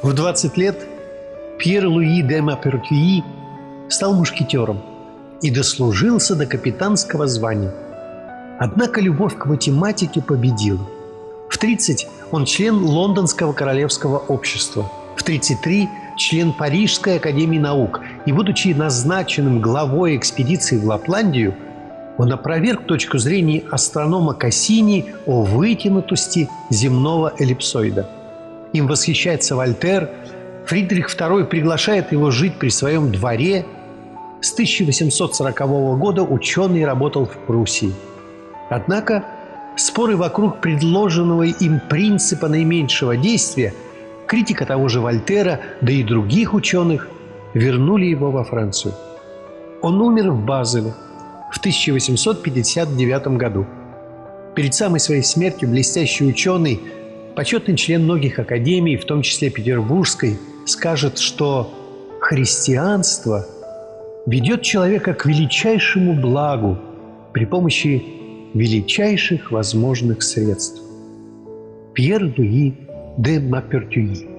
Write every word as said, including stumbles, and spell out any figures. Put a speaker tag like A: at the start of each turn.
A: В двадцать лет Пьер-Луи де Маупертюи стал мушкетером и дослужился до капитанского звания. Однако любовь к математике победила. В тридцать он член Лондонского королевского общества, в тридцать три член Парижской академии наук, и, будучи назначенным главой экспедиции в Лапландию, он опроверг точку зрения астронома Кассини о вытянутости земного эллипсоида. Им восхищается Вольтер. Фридрих второй приглашает его жить при своем дворе. С тысяча восемьсот сорокового года ученый работал в Пруссии. Однако споры вокруг предложенного им принципа наименьшего действия, критика того же Вольтера, да и других ученых, вернули его во Францию. Он умер в Базеле в тысяча восемьсот пятьдесят девятом году. Перед самой своей смертью блестящий ученый, почетный член многих академий, в том числе Петербургской, скажет, что христианство ведет человека к величайшему благу при помощи величайших возможных средств. Пьер-Луи де Маупертюи.